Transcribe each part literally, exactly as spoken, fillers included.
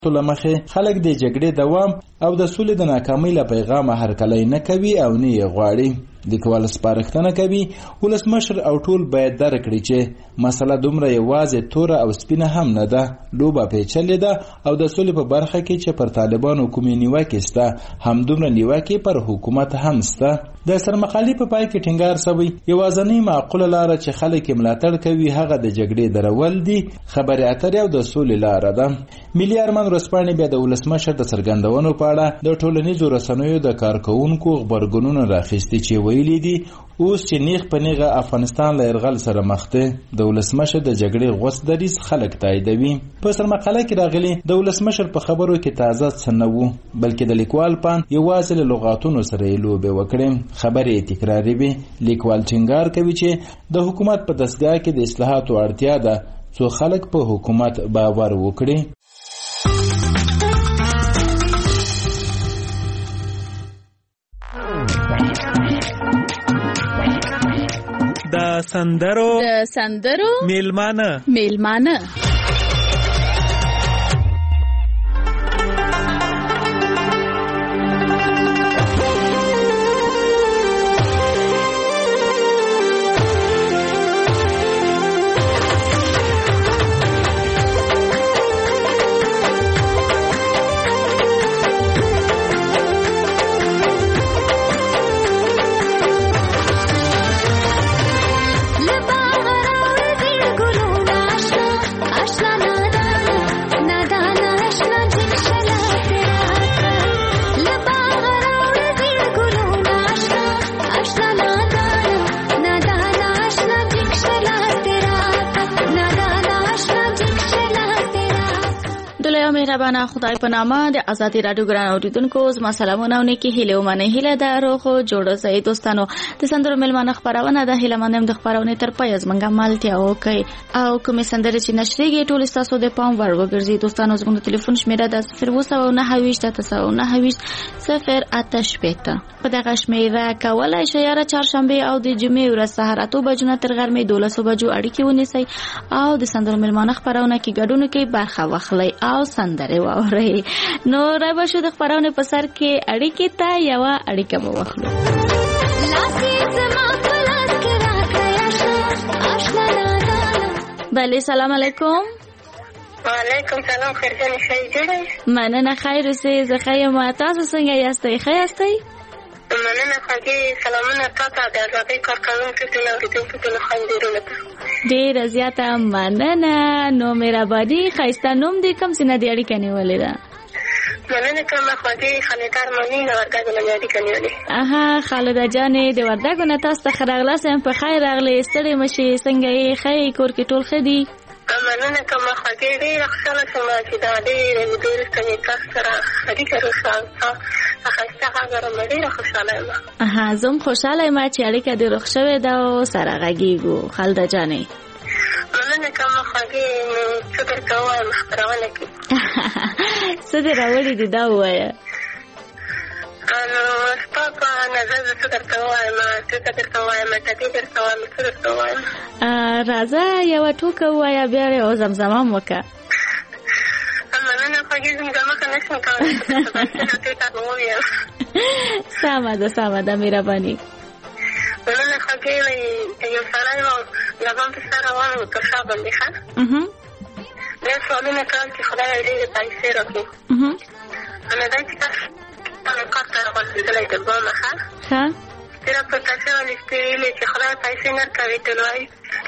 لمخې خلک د جګړې دوام او د سولې د ناکامۍ له پیغامه هرکلی نه کوي او نه یې غواړي. لیکوال سپارښتنه کوي ولسمشر او ټول باید درک کړي چې مسله دومره یوازې توره او سپینه هم نه ده، لوبه پیچلې ده او د سولې په برخه کې چې پر طالبانو کومې نیوکې سته همدومره نیوکې پر حکومت هم سته. د سرمقالې په پای کې ټینګار شوی یوازینۍ معقوله لاره چې خلک یې ملاتړ کوي هغه د جګړې درول دي، خبرې اترې او د سولې لاره ده. ملي ارمان ورځپاڼې بیا د ولسمشر د څرګندونو په اړه د ټولنیزو رسنیو د کارکوونکو غبرګونونه راخیستي چې ویلي دي اوس چې نیغ په نیغه افغانستان له یرغل سره مخ دی. د ولسمشر د جګړې غوڅ دریځ خلک تاییدوي. په سرمقاله کې راغلي د ولسمشر په خبرو کې تازه څه نه وو، بلکې د لیکوال پان یوازې له لغاتونو سره یې لوبې وکړې، خبرې یې تکراري وي. لیکوال ټینګار کوي چې د حکومت په دستګاه کې د اصلاحاتو اړتیا ده څو خلک په حکومت باور وکړي. د سندرو د سندرو میلمانه میلمانه مهربانه خدای په نامه د آزادی رادیو ګران اوریدونکو زما سلامونه او نیکی هیله ومنه. هیله ده روغ او جوړ اوسئ دوستانو. د سندرو میلمانه خبرونه د هیله منم د خبرونه تر پای زمونږه مالتیا وکي او کومې سندرې چې نشریږي ټول تاسو د پام ور وګرځي. دوستانو زموږ ټلیفون شمیره د صفر اووه نهه ویشت تاسو نهه ویشت صفر اته شپږ په دغه شمیره کولای شئ را چهارشنبه او د جمعې ورځ سهار اته بجو نه تر غرمې دولس بجو اړیکې ونیسئ او د سندرو میلمانه خبرونه کې ګډون کوي برخه واخلئ او سندرې واورئ. نو راځئ شو د خبرونه په سر کې اړیکې ته یو اړیکه واخلو. بله سلام علیکم. وعلیکم سلام. خیرجان خیر جوړی؟ مننه خیر اوسئ. زه ښه یم. تاسو څنګه یاستئ؟ ښه یاستئ؟ مننه خوږې سلامونه تاته د آزادۍ کارکوونکو ټول اورېدونکو ټولو خوندیرونو ته. ډېره زیاته مننه. نو مهرباني ښایسته نوم دې کوم څه نه دې اړیکه نیولې ده؟ مننه کومه خوږې خالده ارماني له وردګو نه مې اړیکه نیولې. اها خالده جانې د وردګو نه تاسو ته ښه راغلاست. په خیر راغلې. ستړې مه شئ. څنګه یې؟ ښه یې؟ کور کې ټول ښه دي؟ مننه کومه خوږې ډېره خوشحاله شوم چې دا ډېرې مودې وروسته مې تاسو سره اړیکه روښانه ښایسته غږ اورم. ډېره خوشحاله یم. اها زه هم خوشحاله یم چې اړیکه دې روغ شوې ده او سره غږېږو. خالده جانې مننه کومه خوږې. نو څه درته ووایم خپرونه کې؟ څه دې راوړي دي دا ووایه. نو ستا په نظر زه څه درته ووایم؟ ټوکه درته ووایم؟ ټپې درته ووایم؟ څه درته ووایم؟ راځه یوه ټوکه ووایه بیا یو زمزمه هم وکړه. مننه خوږې. زمزمه که نشم کولی ټوکه به ووایم. سمه ده سمه ده مهرباني. مننه خوږې. یو سړی و لغم په سر روان و تر شا باندې ښه بیا سوالونه کول چې خدای ډېرې پیسې راکړي. نو دا چې تاسو کار ته راغورځېدلی د بامه ښه ښه ډېره په کچه ولې ویلې چې خدای پیسې نه ورکوي ټول وایي.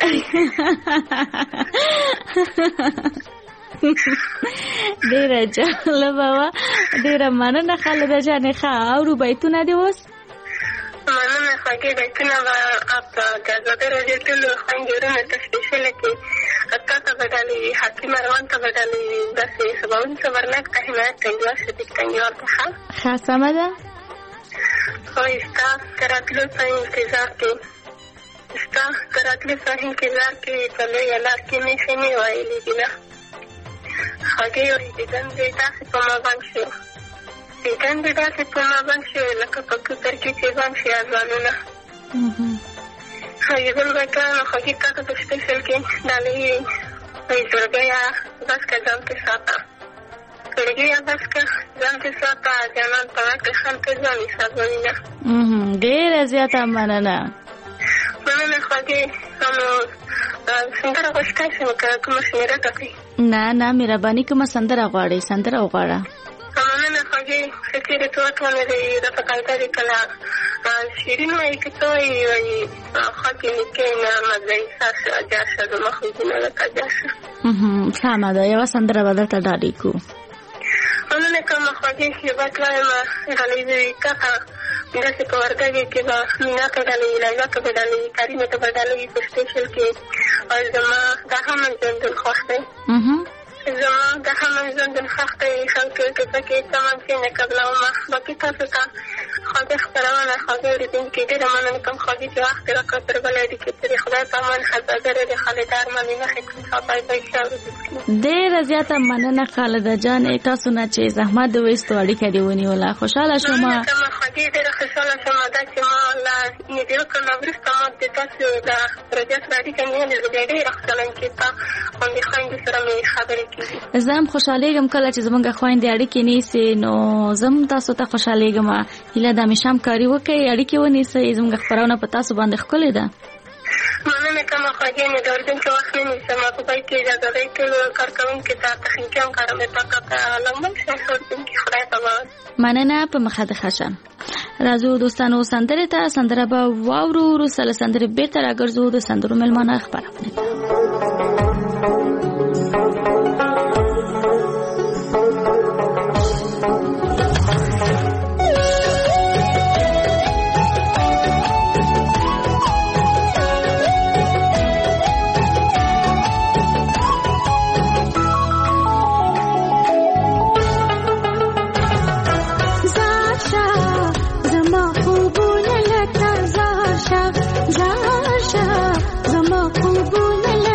ډېره جالبه وه. ډېره مننه خالده جانې. ښه اورو بیتونه دې اوس؟ مننه خوږې. بیتونه به په د آزادۍ راډیو ټولو خویندورونو ته سپېشله کړي. تا ته به ډالۍ وي، حکیم اروان ته به ډالۍ وي، داسې سباوون صبرناک ته حمایت ټنګیوال صدیق ټنګیوال ته ښه ښه سمه ده. وایي ستا د راتلو په انتظار کې ستا د راتلو په انتظار کې په لویه لار کې مې خیمې ویلې دي نه خوږې. وایي دیدن دې داسې په ما بند شو دیدن دې داسې په ما بند شو لکه په کوتر کې چې بند شي اذانونه. وایي بل به ګرانه خوږې تا ته په سپېشل کې ډالۍ وي. وایي زړګیه بس که ځان کې ساته کړي یا بس که ځان دې ساته جانان په کې خان ته ځان حسابوینه. ډېره زیاته مننه. مننه خوږې. نو سندره غوښتای شم که کومه شمېره ټاکئ؟ نه نه مهرباني کومه سندره غواړئ؟ سندره وغواړه. مننه خوږې. ښه چېرې ته وتونه دی دا په قاعده دی کله شیرین وایي که څه وایي وایي خاکې نیکې نه مزه احساس اجار شه زما خوبونه لکه اجار شه. سمه ده یوه سندره به درته ډالۍ کړو. مننه کومه خوږې. یو بات وایم ډالۍ به وي کاکه داسې په وردګې کې به مینا ته ډالۍ وي لیلا ته به ډالۍ وي کریمې ته به ډالۍ وي په سپیشل کې او زما دا هم ژوندون خوښ دی. زما د همن ژوندون خوښ دی خلکو ټوپه کې سامان چې نه قبلومه. باقي تاسو ته خوږې خپرونه خوږې اورېدونکي ډېره مننه کوم خوږې چې وخت یې راکړ تر بله اړیکې پورې خدای په امان خزادره د خالده ارماني مخې کړم. بای بای ښه اورېدونکي. ډېره زیاته مننه خالده جانې تاسو نه چې زحمت د ویستو اړیکه دې ونیوله. خوشحاله شوم. مننه خوږې. ډېره خوشحاله شوم دا چې ما له نږدې وکړ نه وروسته ما د تاسو د رادیو سره اړیکه نیولې زه بیا ډېره خوشحاله یم چې تا خوندې خویندې سره مې خبرې زه هم خوشحالیږم کله چې زمونږ خویندې اړیکې نیسي نو زه هم تاسو ته خوشحالیږم. هیله ده همیشه همکاري وکړئ اړیکې ونیسئ. زمونږ خپرونه په تاسو باندې ښکلې ده. مننه کومه خوږې. مې د اورېدونکي وخت نه نیسم. په پای کې اجازه دی ټولو کارکوونکي ته تخنیکي همکاره مې پاکه کړه لمبل شه اورېدونکي خدای ته باور. مننه په مخه د ښه شه. راځو دوستانو سندرې ته. سندره به واورو. وروسته له سندرې بېرته راګرځو د سندرو مېلمانه خپرونه ته. زما خوبونه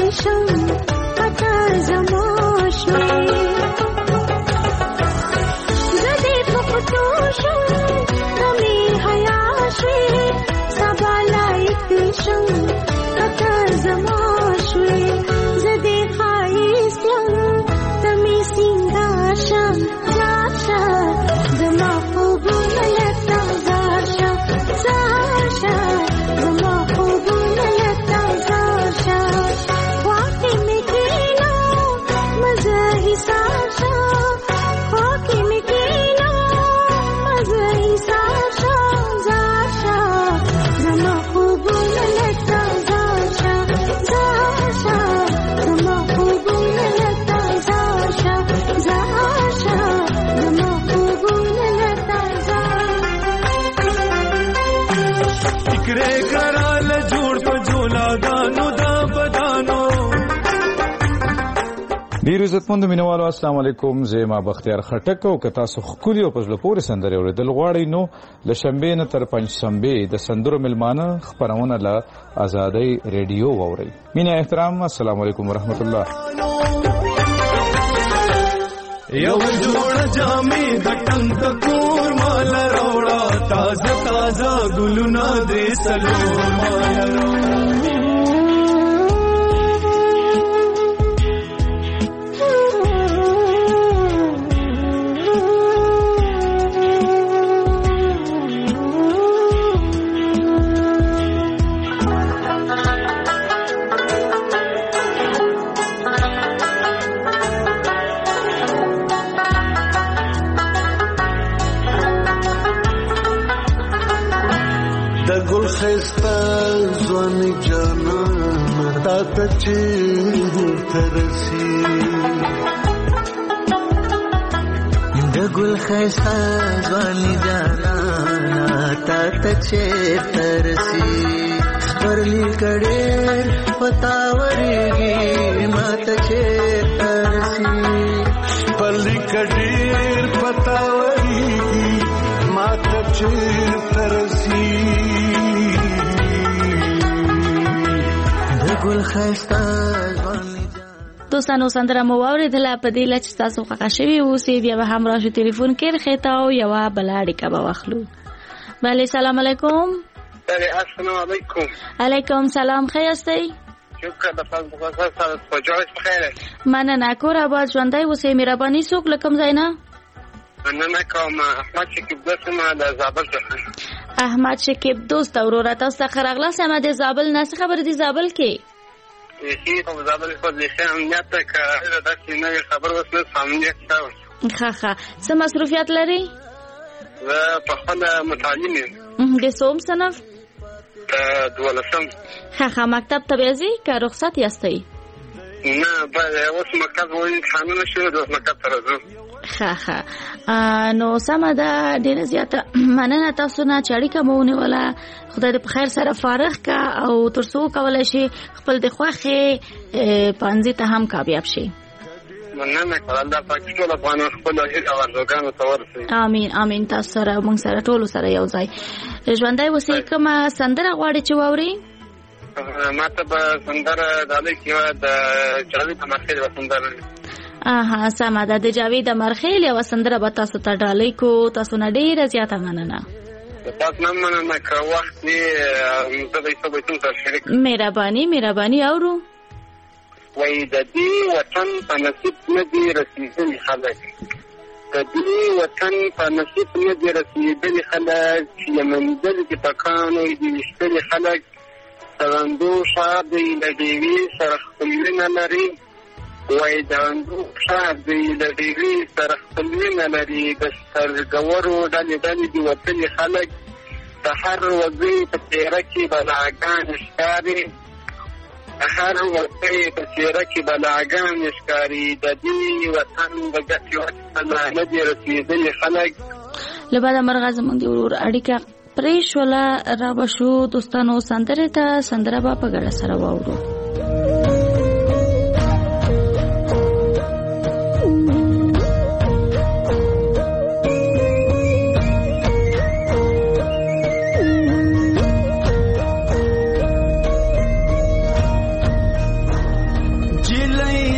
شم پتا زما شوې زدې پختو شم دمې حیا شوې سبا لایق شم پتا زما شوې زدې خایس یم دمې سینګار شم زاشا زما خوبونه لتا زاشا زاشا زما خوبونه لتا زاشا واقع می کېنا مزه حساب شا واقع می کېنا مزه حساب شا زاشا زما خوبونه لتا زاشا زاشا زما خوبونه لتا زاشا زاشا زما خوبونه لتا ټیکرې کرال جوړ په جولا دانو دا بدانو. ډیر عزتمند مینوالو السلام علیکم. زما بختیار خټک او که تاسو خولي او پزله پورې سندرې اورېدل غواړئ نو له شنبې نه تر پنجشنبې د سندرو ملمانه خپرونه له ازادۍ ریډیو واورئ. مینه احترام السلام علیکم ورحمت الله. یو جوړ جامې د ټنګ کور مال راوړه تازه تازه ګلونه دې سلور مال راوړه. خستا ځواني جانان تا ته چې ترسي د ګل خستا ځواني جانان تا ته چې ترسي پرلی کړه پتا ورګي ما ته چې ترسي پرلی کړه پتا ورګي ما ته چې ترسي دوستانو سندره مو واورېدله په دې لچ تاسو خوښه شوي اوسئ بیا به هم راشو تلیفون کې رخېته او یوه بله اړیکه به واخلو. بله سلام علیکم. بله السلام علیکم. علیکم سلام ښه یاستئ؟ شکر د فضل سره په جوړښت بخیر. مننه کور آباد ژوندی اوسئ. مهرباني څوک له کوم ځای نه؟ مننه کوم احمد شکیب دوست ما د زابل څخه. احمد شکیب دوست وروره تاسو څخه راغلاست یم د زابل نه. څه خبره دي زابل کې؟ یخي خو زابل خو د ښه امنیت ته که داسې نوې خبر اوس نه امنیت شته. ښه ښه څه مصروفیت لرئ؟ زه په خپله متعلم یم. د څوم صنف؟ د دولسم. ښه ښه مکتب ته بیا ځئ که رخصت یاستئ؟ نه اوس مکتب وایي امتحانونه شوي دي اوس مکتب ته راځو. ښه ښه نو سمه ده ډېره زیاته مننه تاسو نه چې اړیکه مو ونیوله. خدای دې په خیر سره فارغ که او تر څو وکولی شي خپل د خوښې پانځي ته هم کامیاب شي. مننه کړه الله پاک ټول افغانان خپل هیله او ارزوګانو ته ورسوي. امین امین. تاسو سره موږ سره ټولو سره یو ځای ژوندی اوسئ. کومه سندره غواړئ چې واورئ؟ ما ته به سندره ډالۍ کې وه د جاوید مرخیل به سندره. اها سمه ده د جاوید مرخیل یوه سندره به تاسو ته ډالۍ کو. تاسو نه ډېره زیاته مننه. تاسو نه مننه که وخت یې زه به یې څو بیتونو سره شریک. مهرباني مهرباني اورو. وایي د دې وطن په نصیب نه دي رسېدلي خلک د دې وطن په نصیب نه دي رسېدلي خلک چې یې منزل دي په کاڼو دي ویشتلي خلک د رندو ښار دی له ډېوې سره خپل وینه لري. وایي د رندو ښار دی له ډېوې سره خپل وینه لري. د سترګورو ډلې ډلې دي وتلي خلک د هر وګړي په څېره کې بلاګانې ښکاري د هر وګړي په څېره کې بلاګانې ښکاري. د دې وطن د ګټې وطن نه دي رسېدلي خلک. له بده مرغه زموږ د ورور اړیکه پرې شوله. را به شو دوستانو سندرې ته. سندره به په ګډه سره واورو.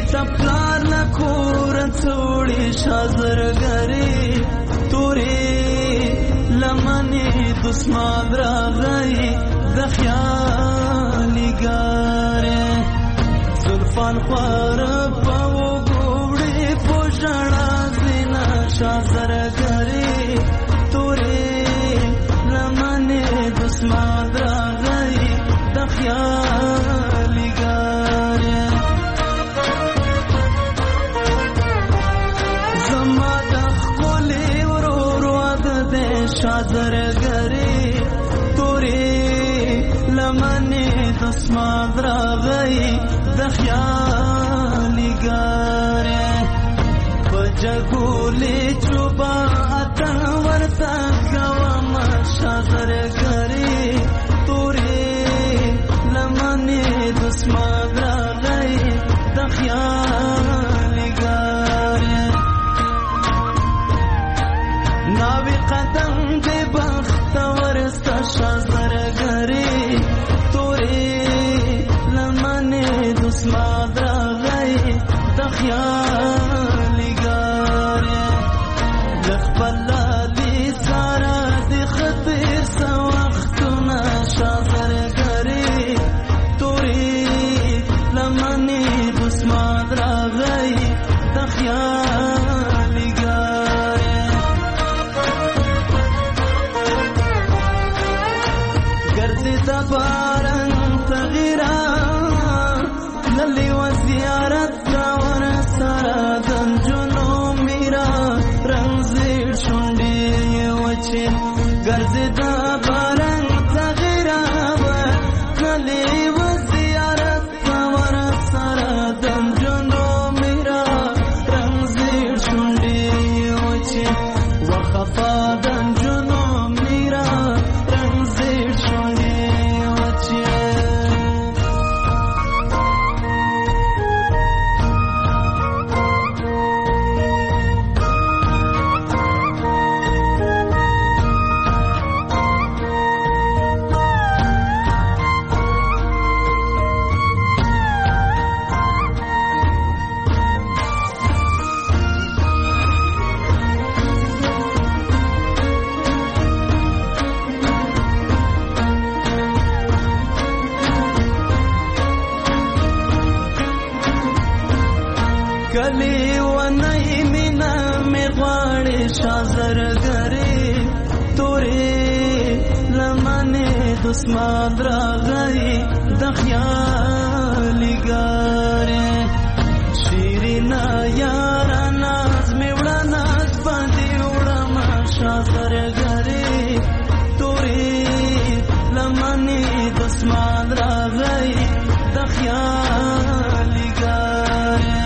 تپلار لکور څوړي شازرګري تورې لمنې دسمان راغی د خیالي ګارې زلفان خوار په وګوړې پوښړا زینا شازرګري تورې لمنې دسمان راغی د خیالي ګارې زما د خپلې ورور واده دې شازرګري تورې لمنې دسمان راغی د خیالي ګارې په جګولې چوبا اتن ورته کوم شازرګري تورې لمنې دسمان راغی د خیالي ګارې ناوی قدم دې بختور ستا شازرګري تورې لمنې دسمان راغی د خیالي ګارې د خپل لالي سارا د خطر څه وختونه شازرګري تورې لمنې دسمان راغی د خیالي ګارې ګرځي د باران تغیرا للی و زیارت کور سره دنجونو میرا رنگ زیر شونډې وچې ګرځي د باران تغیرا للی و زیارت کور سره دنجونو میرا رنگ زیر شونډې وچې وخفا دنجونو میرا رنگ زیر شونډې وچې کلی ونی مینا می غواړي شازرګري تورې لمنې دسمان راغی د خیالي ګارې شیرینا یارا ناز می وړه ناز باندې وړم شازرګري تورې لمنې دسمان راغی د خیالي ګارې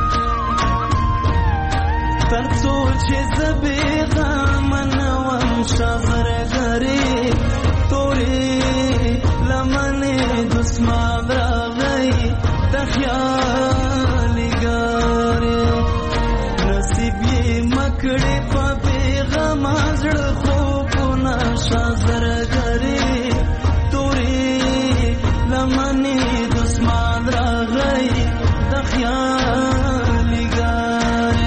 ترڅو چې زبې غمنوم شازرګري تورې لمنې دسمان راغی د خیالي ګارې نصیب یې مکړې په بېغمه زړه خوبونه شازرګري تورې لمنې دسمان راغی د خیالي ګارې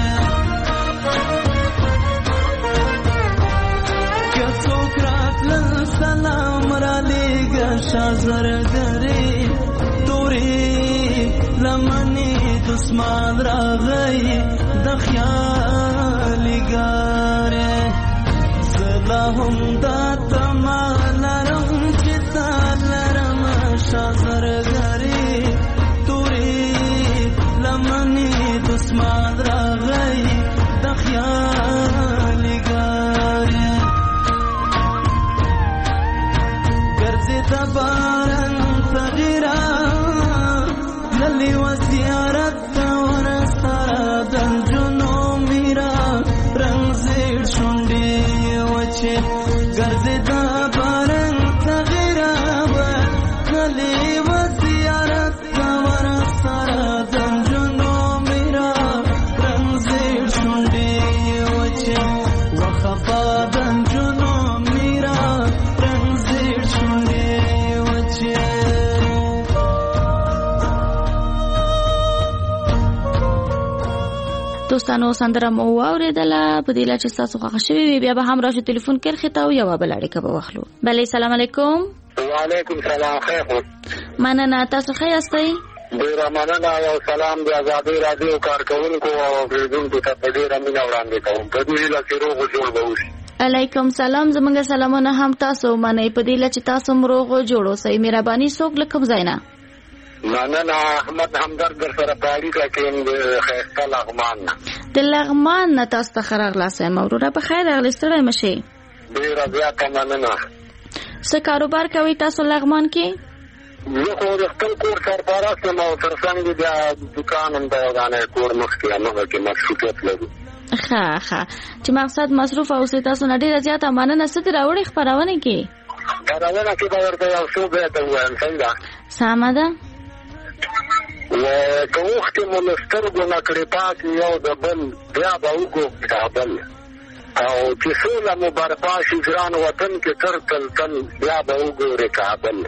سلام را لېږه شازرګري تورې لمنې دسمان راغی د خیالي ګارې زه لا هم دا تمه لرم چې تا لرم شازرګري تورې لمنې دسمان راغی د خیالي ګارې د باران تغیرا للی و زیارت کور سره دنجونو میرا رنگ زیر شونډې وچې ګرځي د باران تغیرا للی و دوستانو سندره مو واوریدله په دې لا چې تاسو خوښ شوي وي بیا به هم راشو ټلیفون کرخې ته او یو بل اړیکه به واخلو. بله سلام علیکم. وعلیکم سلام. خیر مننه. تاسو ښه یاستئ؟ ډېره مننه. یو سلام د ازادۍ راډیو کارکوونکو او اورېدونکو ته په ډېره مینه وړاندې کوم. په دې هیله چې روغ جوړ به اوسي. علیکم سلام. زمونږ سلامونه هم تاسو منئ په دې له چې تاسو هم روغ جوړ اوسئ. مهرباني څوک له کوم ځای نه؟ مننه. احمد همدرد در سره په اړیکه کې یم د ښایسته لغمان نه. د لغمان نه تاسو ته ښه راغلاست یم. وروره په خیر راغلئ. ستړی مه شئ. ډېره زیاته مننه. څه کاروبار کوئ تاسو لغمان کې؟ زه خو د خپل کور سرپرست یم او تر څنګ بیا دوکان هم د ودانۍ کور مخکې همغه کې مصروفیت لرو. ښه ښه چې مقصد مصروف اوسئ. تاسو نه ډېره زیاته مننه. څه دې راوړئ خپرونې کې؟ خپرونه کې به ورته یو څو بیته ووایم. صحیح ده؟ سمه ده. و که اوښکې مو له سترګو نه کړې پاکې یو د بل بیا به وګورو کابل او چې سوله مو برپا شي ګران وطن کې تر تل تل بیا به وګورې کابل.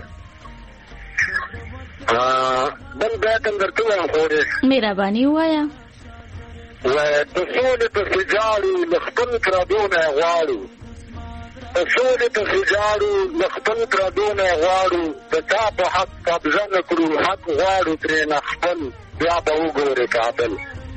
بل بیت هم درته وایم خورې. مهرباني ووایه. و د سولې پسې جاړو له خپل پردو نه یې غواړو. د سولې پسې جاړو له خپل پردو نه یې غواړو. د چا په حق قبضه نه کړو حق غواړو ترېنه خپل بیا به وګورې کابل.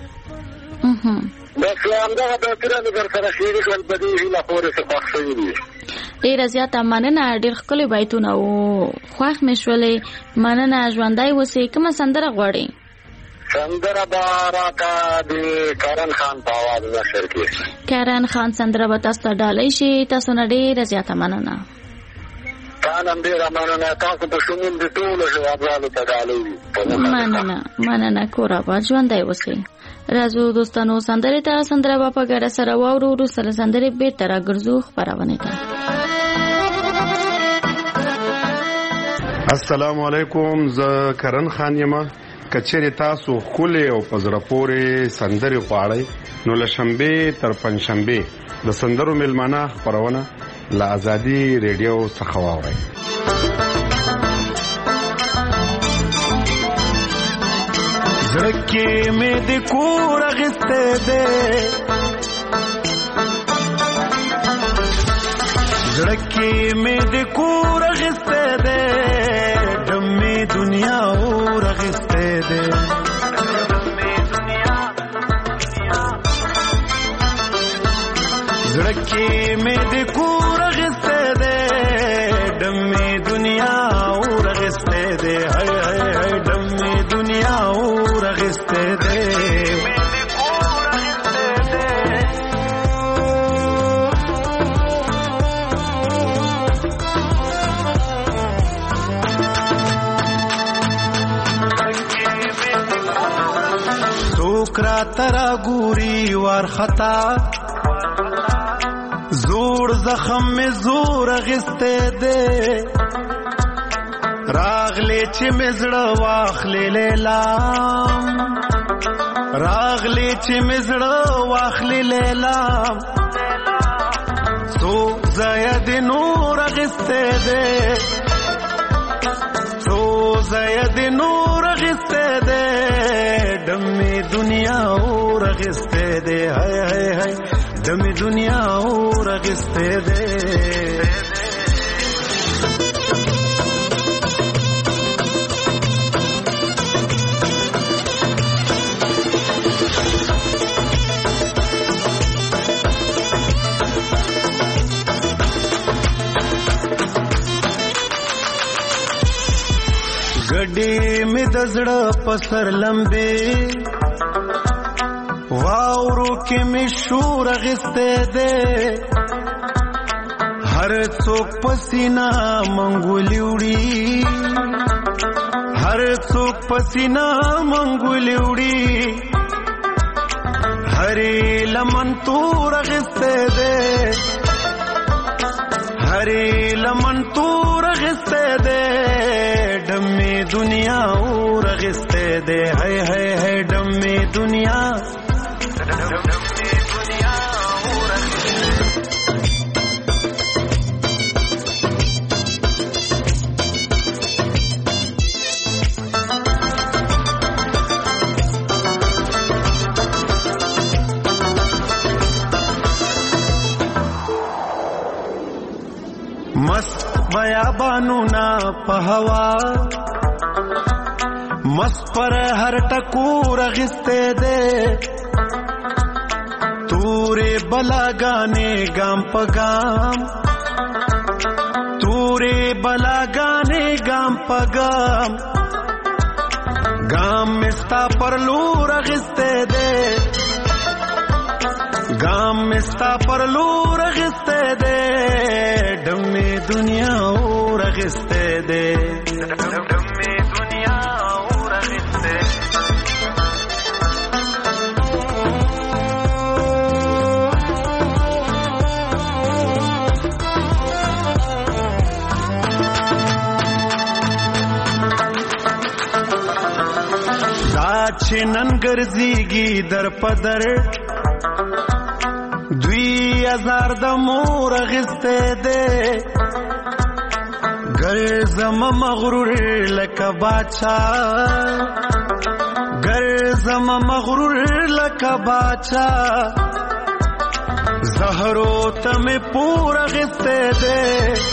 بس همدغه بیتونه مې در سره شعري کړل. په دې هیله خورې څه خوښ شوي دي. ډېره زیاته مننه. ډېر ښکلي بیتونه وو. خوښ مې شولې. مننه. ژوندی اوسئ. کومه سندره غواړئ؟ سندره به راته د کرن خان په اواز نشر کړي. کرن خان سندره به تاسو ته ډالۍ شي. تاسو نه ډېره زیاته مننه. تا نه هم ډېره مننه. تاسو په شمول د ټولو هېوادوالو ته ډالۍ وي. مننه مننه. کور آباد. ژوندی اوسئ. راځو دوستانو سندرې ته. سندره به په ګډه سره واورو. وروسته له سندرې بېرته راګرځو خپرونې ته. السلام علیکم. زه کرن خان یم. کچېرې تاسو ښکلې او په زړه پورې سندرې غواړئ نو له شنبې تر پنجشنبې د سندرو میلمانه خپرونه له ازادي ریډیو څخه واورئ. زړه کې مې د کور اخیستی دی. زړه کې مې د کور اخیستی دی. دمې دنیا اور اخیستی دی. زړه کې مې د کور اخیستی دی. دمې دنیا اور اخیستی دی. هی هی هی دمې دنیا اور اخیستی دی. سوکرا ترا ګوري وارخطا زور زخم می زور اخیستی دی. راغلی چې می زړه واخلی لیلام. راغلی چې می زړه واخلی لیلام. څو ځایه د نور اخیستی دی. څو ځایه د نور اخیستی دی. دمې دنیا اور اخیستی دی. هی هی هی دمې دنیا اور اخیستی دی. ګډې مې د زړه په سر لمبې واورو کې مې شور اخیستی دی. هر څوک په سینه منګولې وړي. هر څوک په سینه منګولې وړي. هرې لمن تور اخیستی دی. هرې لمن تور اخیستی دی. دمې دنیا اور اخیستی دی. هی هی هی دمې دنیا. بیابانونا په هوا مست پر هر ټکور غسته دے تورې بلاګانې ګام په ګام تورې بلاګانې ګام په ګام ګام مستا پر لور غسته دے ګام مستا پر لور غسته دے ډمې دنیا اور غسته دے ډمې دنیا اور غسته چې نن ګرځيږي در پدر دوی هزار د مور غسته دے ګرځم مغرور لکه بادشاہ ګرځم مغرور لکه بادشاہ زهرو تم پورا غسته دے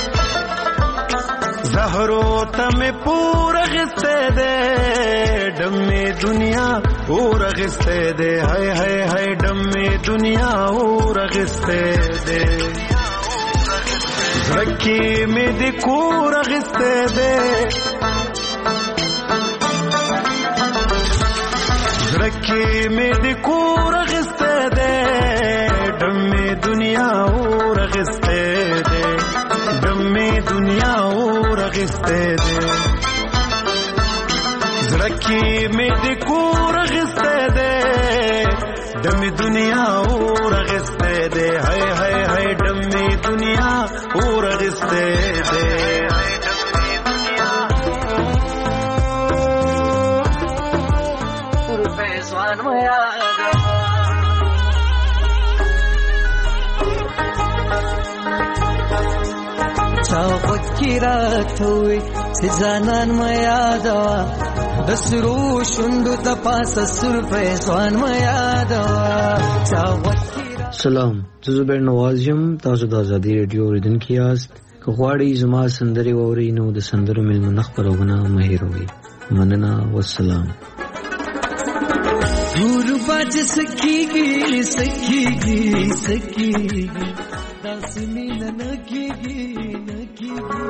زهرو تم پورا غسته دے ڈمی دنیا اور غسته دے ہائے ہائے ہائے ڈمی دنیا اور غسته دے زرکی میں دی کور غسته دے زرکی میں دی کور غسته دے ڈمی دنیا اور غسته دے ڈمی دنیا اور غسته دے زرکی میں دی کور غسته دے ڈمی دنیا اور غسته دے ہائے ہائے ہائے ڈمی دنیا اور غسته دے چاوکی راتوی سزانان میادوا دسرو شندو تپاس سر پیسوان میادوا چاوکی سلام زه زبیر نواز یم تاسو د ازادي رادیو اوریدونکي یاست که غواړئ زما سندرې واورئ نو د سندرو میلمنه خپرونه مه هېروئ مننه والسلام غربت سکیږي سکیږي سکیږي داسې مینه نه کېږي نه کېږي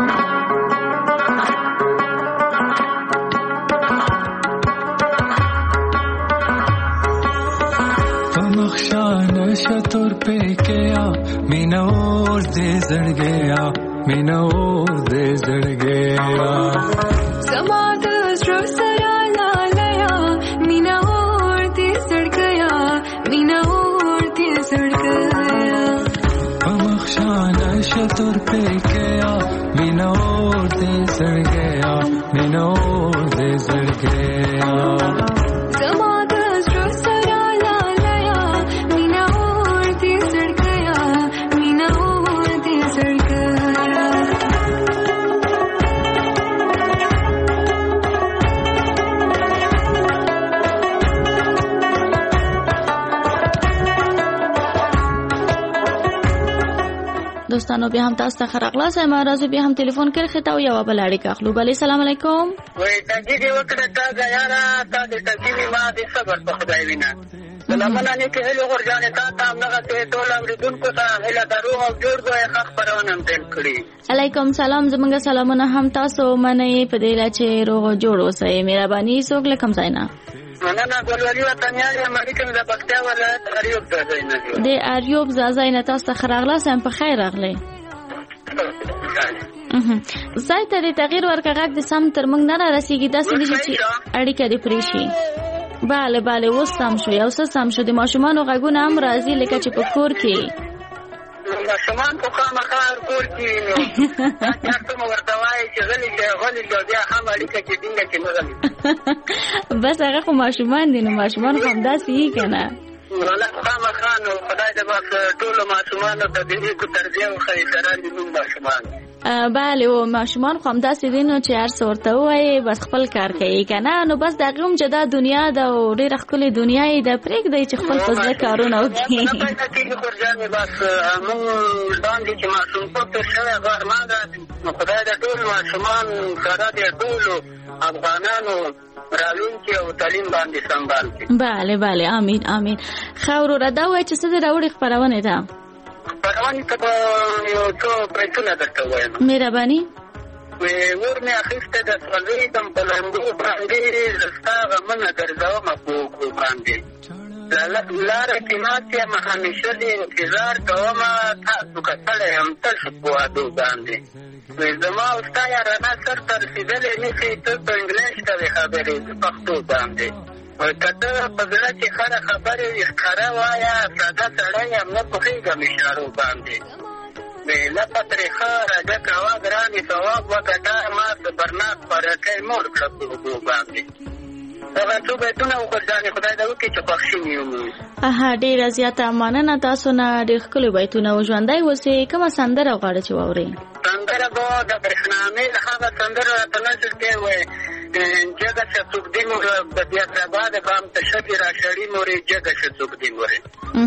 شتور پہ کیا مینا اور دے زڑ گیا مینا اور دے زڑ گیا سماعت شروع سرا لالیا مینا اور دے زڑ گیا مینا اور دے زڑ گیا بمخشانہ شتور پہ کیا مینا اور دے زڑ گیا مینا اور دے زڑ گیا دوستانو بیا هم تاسو ته خراغلاس یم راځو بیا هم ټلیفون کې خطا او یو بل اړیکه اخلو بل السلام علیکم وای تاسو دې وکړه تا غیارا تا دې تکلیف ما دې صبر په خدای وینا سلامونه نه کې له ورځانه تا ته امنه ته ټول اوریدونکو ته هله درو او جوړ دوه خخ پرونه تل کړی علیکم سلام زمونږ سلامونه هم تاسو منې په دې لا چې روغ جوړ اوسئ مهرباني څوک لکم ځاینا مننه ګلوري وطنیار یم امریکا د پکتیا ولایت اریوب ځای نه دی د اریوب ځای نه تاسو خراغلاس هم په خیر راغلی زای ته د تغییر ورکه غږ د سم تر موږ نه رسیږي داسې نشي چې اړیکه دې پرې شي bale bale اوس سم شو یو څه سم شو د ماشومانو غږونه هم راځي لکه چې په کور کې ماشومان په خامخا کور کې نو تاسو مو ورته وایي چې غلي چې غلي بیا هم اړیکه کې څنګه کې مغلي بس هغه خو ماشومان دي نو ماشومان هم داسې یې کنه ولې خامخا نو خدای دې بس ټولو ماشومانو ته د نیکو تربیه وښایي سره دې موږ ماشومان بله او ماشومان خو همداسې دي نو چې هر څه ورته ووایي بس خپل کار کوي که نه نو بس د هغې هم جدا دنیا ده او ډېره ښکلې دنیا یې ده پرېږدئ چې خپل په زړه کارونه وکړي نه پیدا کېږي خورجانې بس موږ باندې چې ماشومتوب تېر شوی غرمه ده نو خدای د ټول ماشومان سره د ټولو افغانانو رالونکي او تعلیم باندې سنبال کړي. بله بله آمین آمین. ښه وروره دا ووایه چې څه دې راوړي خپرونې ته خپرونې ته به یو څو بیتونه درته ووایم. مهرباني. ور مې اخیستی د سولېږم په لمبو باندې زه ستا غمونه ګرځومه په اوږو باندې لاره کې ناست یم همیشه دې انتظار کومه تاسو کتلی یم تش په وعدو باندې زما او ستا یارانه سر ته رسېدلی نشي ته په انګلیش کوې خبرې زه پښتو باندې که ته په زړه کې خره خبرې وي ښکاره وایه ساده سړی یم نه پوهېږم اشارو باندې لپه ترېښه راجه کوه ګرانې ثواب وګټه ما صبرناک خوراکی مور کړه په اوبو باندې دغه څو بیتونه وګرځانې خدای دې وکړي چې خوښ شوي ومومي. اها ډېره زیاته مننه تاسو نه ډېر ښکلي بیتونه و ژوندی اوسئ. کومه سندره غواړئ چې واورئ؟ سندره به د برېښنامې هغه سندره راته نشر کې وایي جګه شه څوک دي مورې د بیاکرباد بام ته شګې راشړي مورې جګه شه څوک دي مورې.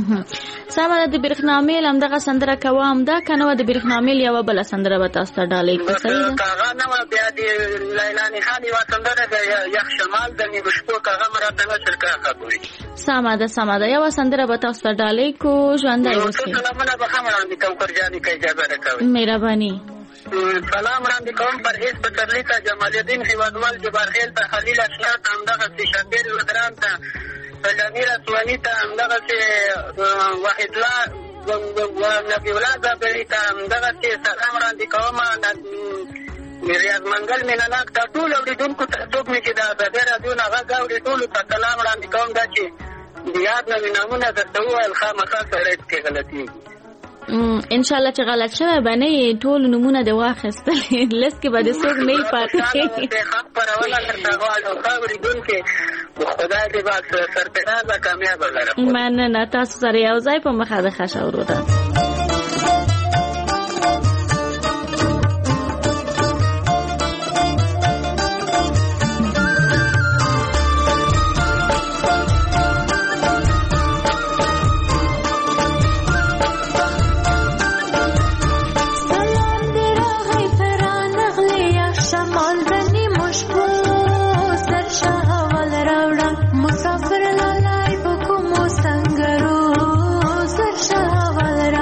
سمه ده د برېښنامېل همدغه سندره کوه همدا که نه وه د برېښنامېل یوه بله سندره به تاسو ته ډالۍ کړو صحیح ده؟ که هغه نه وه بیا د لیلا نښان یوه سندره ده یخ شمال د نیمو شپو که هغه م راته نشر کړه خبرې. سمه ده سمه ده یوه سندره به تاسو ته ډالۍ کړو ژوندی اوسئ. څو سلامونه به هم وړاندې کوم قرجانې که اجازه راکوئ. مهرباني. سلام وړاندې کوم پرهیز پسرلي ته جمال الدین هیوادمل جبارخیل ته خلیل اشرف ته همدغسې شبیر ودران ته سلامي رسواني ته همدغسې وحیدالله نبي الله زابري ته همدغسې سلام وړاندې کوم ریاض منګل مینهناک ته ټولو اورېدونکو ته څوک مې چې د ازادۍ راډیو نه غږ اوري ټولو ته سلام وړاندې کوم دا چې د یاد نه مې نومونه درته وویل خامخا سړی پکې غلطېږي. انشاءالله چې غلط شوی به نه یې ټول نومونه دې واخیستلې لس کې به دې څوک نه یې پاتې خپرونه درته غواړم ښه اورېدونکې خدای دې بس سرفرازه کامیابه لره. مننه تاسو سره یو ځای په مخه د ښه شورو ده. مسافر لاله په کومو سنگرو سر شاول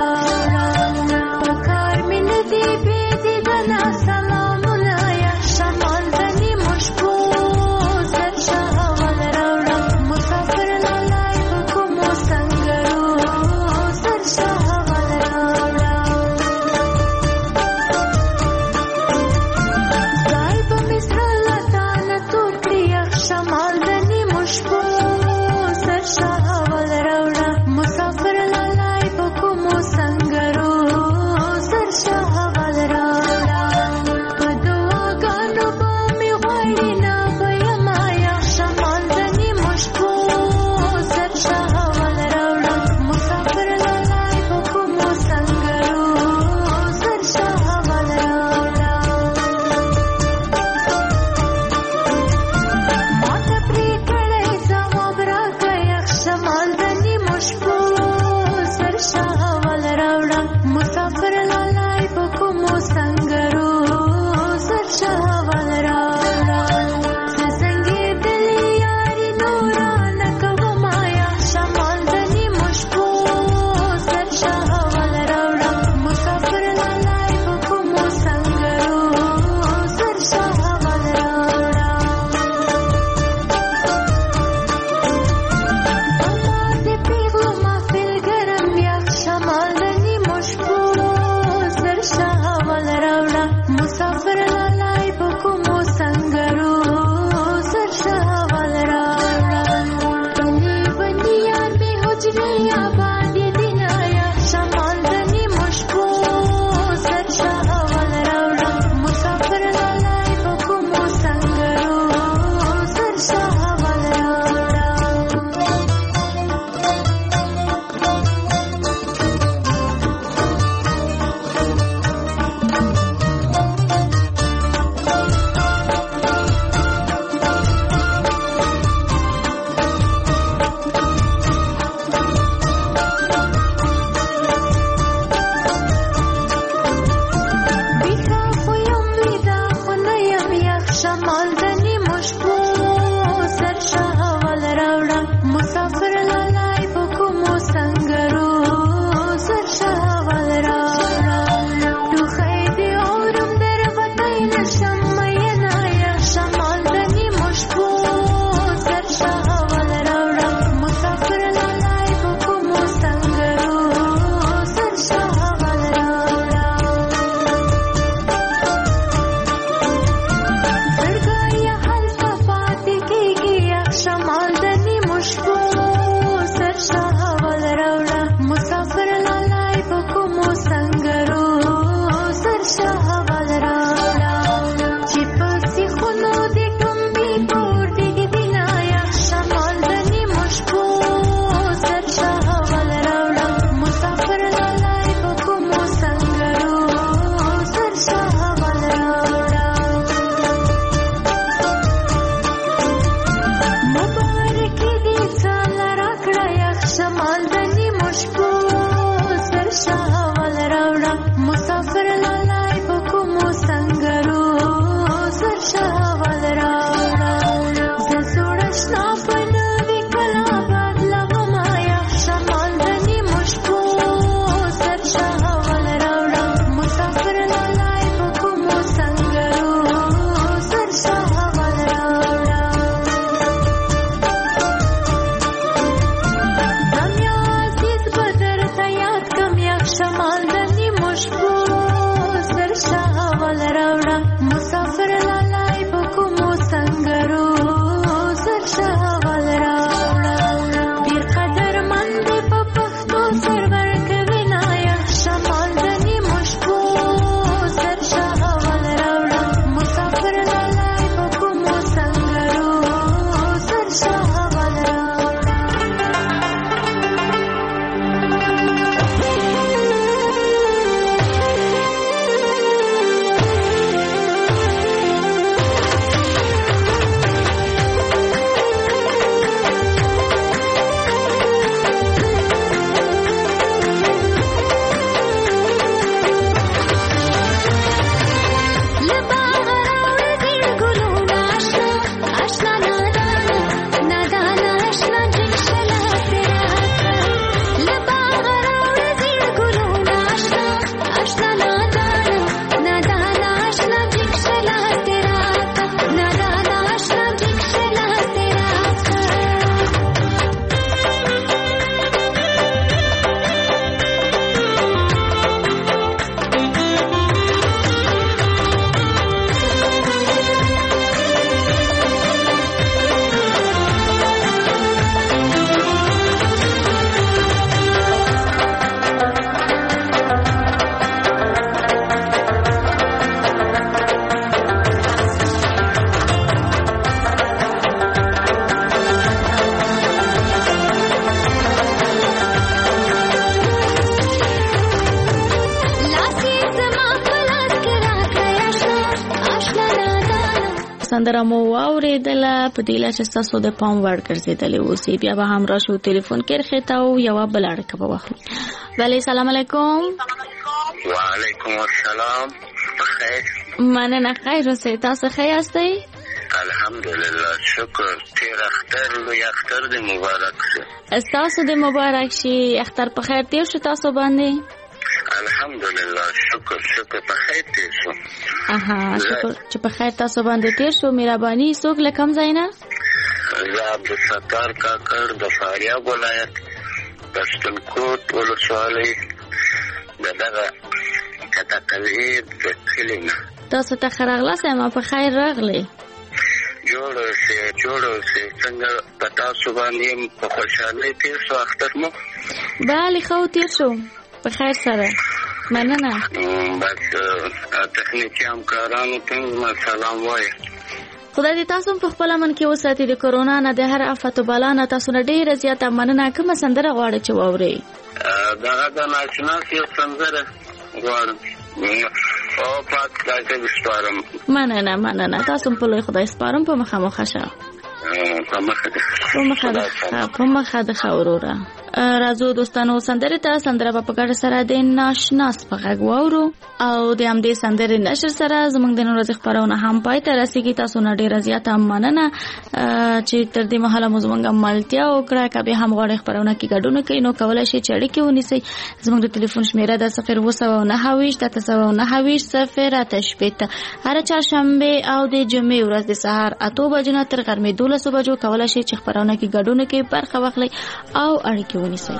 سندره مو واورېدله په دې لا چې ستاسو د پام وړ ګرځېدلې اوسئ. بیا به هم راشو ټلیفون کې رخېته او یوه بله اړیکه به واخلو. بله سلام علیکم. وعلیکم السلام. بخیر. مننه خیر اوسئ. تاسو ښه یاستئ؟ الحمدلله شکر. تیر اختر لوی اختر دې مبارک شي. ستاسو دې مبارک شي. اختر په خیر تیر شو تاسو باندې؟ الحمدلله شکر شکر په خیر تیر شو. اها شکر چې په خیر تاسو باندې تیر شو. مهرباني څوک له کوم ځای نه؟ زه عبدالستار کاکړ د فاریاب ولایت پښتونکوټ ولسوالۍ د دغه کټقلې د کلي نه. تاسو ته ښه راغلاست. ما په خیر راغلی. جوړ اوسئ جوړ اوسئ. څنګه په تاسو باندې په خوشحالۍ تیر شو اختر مو؟ بله ښه تیر شو په خیر سره. مننه. بس تخنیکي همکارانو ته زما سلام وایه. خدای دې تاسو په خپل من کې وساتي د کرونا نه د هر آفت او بلا نه. تاسو نه ډیره زیاته مننه. کومه سندره غواړئ چې واورئ؟ دغه د ناشناس یو سندره غواړم او پاک خدای ته سپارم. مننه مننه. تاسو په لوی خدای سپارم. په مخه مخه شه. په مخه ده په مخه ده په مخه ده وروره. راځو دوستانو سندره ته. سندره په ګډه سره د ناشناس په غږ واورو او د همدې سندرې نشر سره زموږ د نن ورځې خپرونه هم پای ته رسیږي. تاسو نه ډیره زیاته مننه چې تر دې مهاله مو زموږ ملتیا وکړه. که به هم غواړئ خپرونه کې ګډون کوئ نو کولی شئ چې اړیکې ونیسئ. زموږ د ټلیفون شمیره ده صفر اووه سوه او نهه ویشت اته سوه او نهه ویشت صفر اته شپېته. هره چهارشنبې او د جمعې ورځ د سهار اتو بجو نه تر غرمې دولسو بجو کولی شئ چې خپرونه کې ګډون کې برخه واخلئ او اړیکې ونیسئ.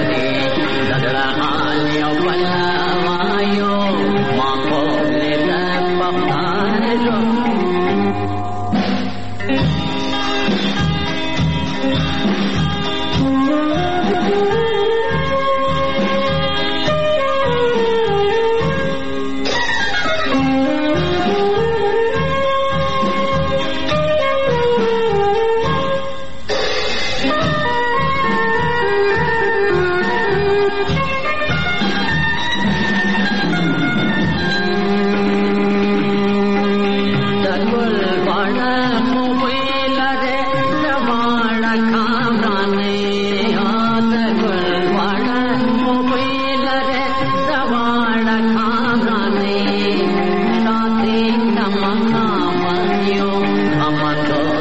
Yo, aman yo aman